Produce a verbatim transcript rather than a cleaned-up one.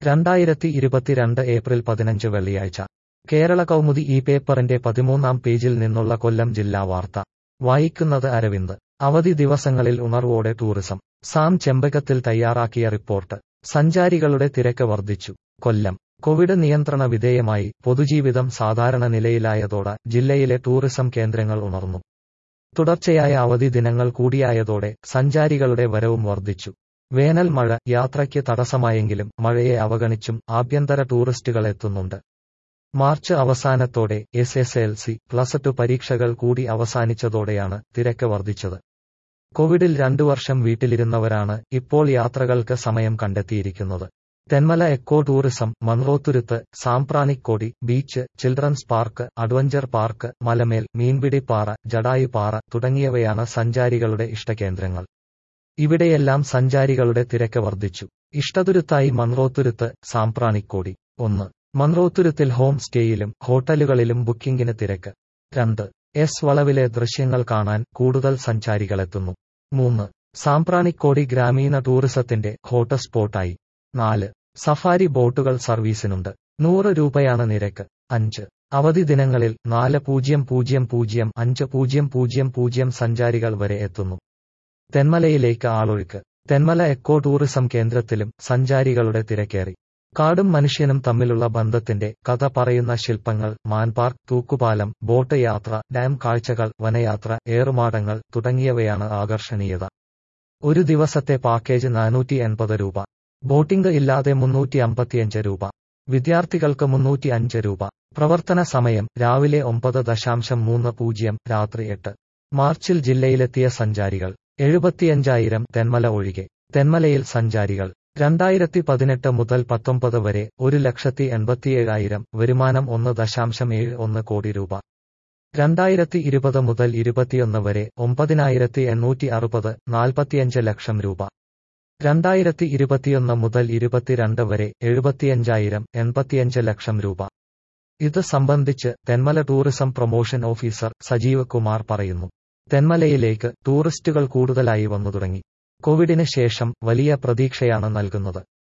രണ്ടായിരത്തി ഇരുപത്തിരണ്ട് ഏപ്രിൽ പതിനഞ്ച് വെള്ളിയാഴ്ച കേരള കൗമുദി ഈ പേപ്പറിന്റെ പതിമൂന്നാം പേജിൽ നിന്നുള്ള കൊല്ലം ജില്ലാ വാർത്ത വായിക്കുന്നത് അരവിന്ദ്. അവധി ദിവസങ്ങളിൽ ഉണർവോടെ ടൂറിസം. സാം ചെമ്പകത്തിൽ തയ്യാറാക്കിയ റിപ്പോർട്ട്. സഞ്ചാരികളുടെ തിരക്ക് വർദ്ധിച്ചു. കൊല്ലം. കോവിഡ് നിയന്ത്രണ വിധേയമായി പൊതുജീവിതം സാധാരണ നിലയിലായതോടെ ജില്ലയിലെ ടൂറിസം കേന്ദ്രങ്ങൾ ഉണർന്നു. തുടർച്ചയായ അവധി ദിനങ്ങൾ കൂടിയായതോടെ സഞ്ചാരികളുടെ വരവും വർദ്ധിച്ചു. വേനൽ മഴ യാത്രയ്ക്ക് തടസ്സമായെങ്കിലും മഴയെ അവഗണിച്ചും ആഭ്യന്തര ടൂറിസ്റ്റുകൾ എത്തുന്നുണ്ട്. മാർച്ച് അവസാനത്തോടെ S S L C plus two പരീക്ഷകൾ കൂടി അവസാനിച്ചതോടെയാണ് തിരക്ക് വർദ്ധിച്ചത്. കോവിഡിൽ രണ്ടു വർഷം വീട്ടിലിരുന്നവരാണ് ഇപ്പോൾ യാത്രകൾക്ക് സമയം കണ്ടെത്തിയിരിക്കുന്നത്. Thenmala eco tourism, Munroethuruthu, Sambranikodi beach, children's park, adventure park, Malamel, Meenpidipara, Jatayupara തുടങ്ങിയവയാണ് സഞ്ചാരികളുടെ ഇഷ്ടകേന്ദ്രങ്ങൾ. ഇവിടെയെല്ലാം സഞ്ചാരികളുടെ തിരക്ക് വർദ്ധിച്ചു. ഇഷ്ടതുരുത്തായി മൺറോത്തുരുത്ത്, സാമ്പ്രാണിക്കോടി. ഒന്ന്. മൺറോത്തുരുത്തിൽ ഹോം സ്റ്റേയിലും ഹോട്ടലുകളിലും ബുക്കിംഗിന് തിരക്ക്. രണ്ട്. എസ് വളവിലെ ദൃശ്യങ്ങൾ കാണാൻ കൂടുതൽ സഞ്ചാരികളെത്തുന്നു. മൂന്ന്. സാമ്പ്രാണിക്കോടി ഗ്രാമീണ ടൂറിസത്തിന്റെ ഹോട്ട് സ്പോട്ടായി. നാല്. സഫാരി ബോട്ടുകൾ സർവീസിനുണ്ട്. നൂറ് രൂപയാണ് നിരക്ക്. അഞ്ച്. അവധി ദിനങ്ങളിൽ നാല് പൂജ്യം പൂജ്യം പൂജ്യം അഞ്ച് പൂജ്യം പൂജ്യം പൂജ്യം സഞ്ചാരികൾ വരെ എത്തുന്നു. തെന്മലയിലേക്ക് ആളൊഴുക്ക്. തെന്മല എക്കോ ടൂറിസം കേന്ദ്രത്തിലും സഞ്ചാരികളുടെ തിരക്കേറി. കാടും മനുഷ്യനും തമ്മിലുള്ള ബന്ധത്തിന്റെ കഥ പറയുന്ന ശില്പങ്ങൾ, മാൻപാർക്ക്, തൂക്കുപാലം, ബോട്ട് യാത്ര, ഡാം കാഴ്ചകൾ, വനയാത്ര, ഏറുമാടങ്ങൾ തുടങ്ങിയവയാണ് ആകർഷണീയത. ഒരു ദിവസത്തെ പാക്കേജ് നാനൂറ്റി എൺപത് രൂപ. ബോട്ടിംഗ് ഇല്ലാതെ മുന്നൂറ്റി അമ്പത്തിയഞ്ച് രൂപ. വിദ്യാർത്ഥികൾക്ക് മുന്നൂറ്റി അഞ്ച് രൂപ. പ്രവർത്തന സമയം രാവിലെ ഒമ്പത് ദശാംശം മൂന്ന് പൂജ്യം രാത്രി എട്ട്. മാർച്ചിൽ ജില്ലയിലെത്തിയ സഞ്ചാരികൾ എഴുപത്തിയഞ്ചായിരം തെന്മല ഒഴികെ. തെന്മലയിൽ സഞ്ചാരികൾ രണ്ടായിരത്തി പതിനെട്ട് മുതൽ പത്തൊമ്പത് വരെ ഒരു ലക്ഷത്തി എൺപത്തിയേഴായിരം, വരുമാനം ഒന്ന് ദശാംശം ഏഴ് ഒന്ന് കോടി രൂപ. രണ്ടായിരത്തി ഇരുപത് മുതൽ ഇരുപത്തിയൊന്ന് വരെ ഒമ്പതിനായിരത്തി എണ്ണൂറ്റി അറുപത്, നാൽപ്പത്തിയഞ്ച് ലക്ഷം രൂപ. രണ്ടായിരത്തി ഇരുപത്തിയൊന്ന് മുതൽ ഇരുപത്തിരണ്ട് വരെ എഴുപത്തിയഞ്ചായിരം, എൺപത്തിയഞ്ച് ലക്ഷം രൂപ. ഇത് സംബന്ധിച്ച് Thenmala tourism promotion officer Sajeev Kumar പറയുന്നു. തെന്മലയിലേക്ക് ടൂറിസ്റ്റുകൾ കൂടുതലായി വന്നു തുടങ്ങി. കോവിഡിന് ശേഷം വലിയ പ്രതീക്ഷയാണ് നൽകുന്നത്.